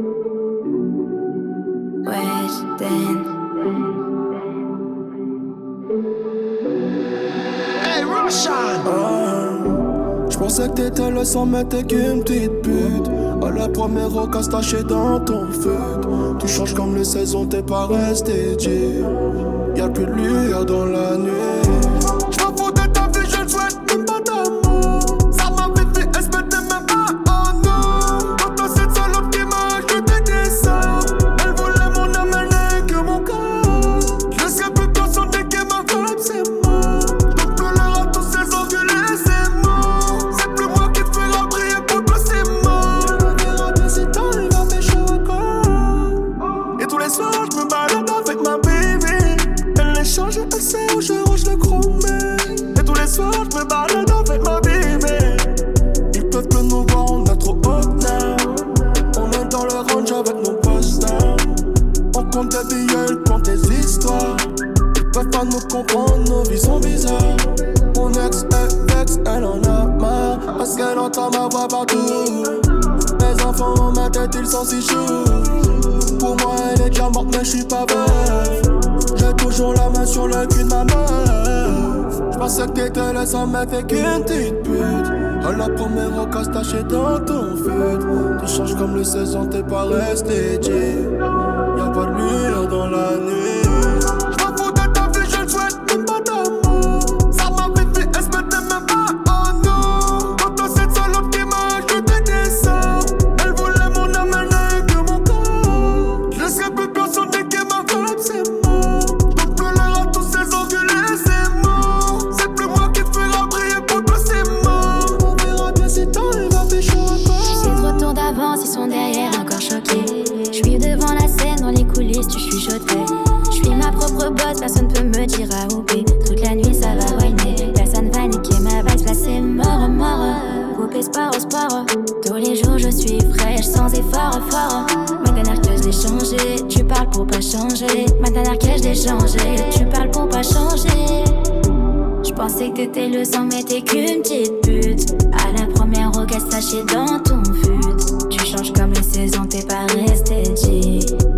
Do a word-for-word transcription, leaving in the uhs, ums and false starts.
Weshden. Hey Roshan! Ah, j'pensais que t'étais là sans mettre t'es qu'une petite pute. À la première rocasse tachée dans ton feu. Tu changes comme les saisons, t'es pas resté G. Y'a plus de lueur dans la nuit. J'm'en fous de ta vie, je ne souhaite même pas ta mort. Ça m'avait fait espérer même pas en nous. Quand t'as cette salope qui m'a ajouté des sorts. Elle voulait mon âme, elle n'est que mon corps. Je sais plus personne dès que ma vibe c'est mort. Donc pleure à tous ces enculés, c'est mort. C'est plus moi qui te fera briller pour toi, c'est mort. On verra bien si t'arrives à pécho encore. Et tous les soirs je me balade avec ma baby. Elle est changée, elle sait où je range le chromé. Et tous les soirs je me balade avec ma baby. Ils peuvent plus nous voir, on a trop haut now. On est dans le range avec nos posters. On compte des billets, ils comptent des histoires. Ils peuvent pas nous comprendre, nos vies sont bizarres. Mon ex est vex, elle en a marre. Parce qu'elle entend ma voix partout. Mes enfants dans ma tête, ils sont si choux. Pour moi elle est déjà morte mais je suis pas veuf. J'ai toujours la main sur le cul de ma meuf. J'pensais que t'étais là sans mettre fait qu'une petite pute. À la première rocasse tachée dans ton feu. Tu changes comme les saisons, t'es pas resté G. Y'a pas de lueur dans la nuit. J'm'en fous de ta vie, je ne souhaite même pas ta mort. Ça m'avait fait espérer même pas en nous. Quand t'as cette salope qui m'a ajouté des sorts. Elle voulait mon âme, elle n'est que mon corps. Je sais plus personne dès que ma vibe c'est mort. Donc pleure à tous ces enculés, c'est mort. C'est plus moi qui te fera briller pour toi, c'est mort. On verra bien si t'arrives à pécho encore. C'est trop tôt d'avance, ils sont derrière encore choqués. J'suis devant la scène, dans les coulisses, tu chuchotais. J'suis ma propre boss, personne peut me dire à oublier. Toute la nuit ça va whiner, personne va niquer ma vibe, là c'est mort, mort. Poupée sport au sport, tous les jours je suis fraîche, sans effort, fort. Ma dernière que je l'ai changé, tu parles pour pas changer. Ma dernière que je l'ai changé, tu parles pour pas changer. J'pensais que t'étais le sang, mais t'es qu'une petite pute. À la première rocasse tachée dans ton fut. Tu changes comme les saisons, t'es pas resté G.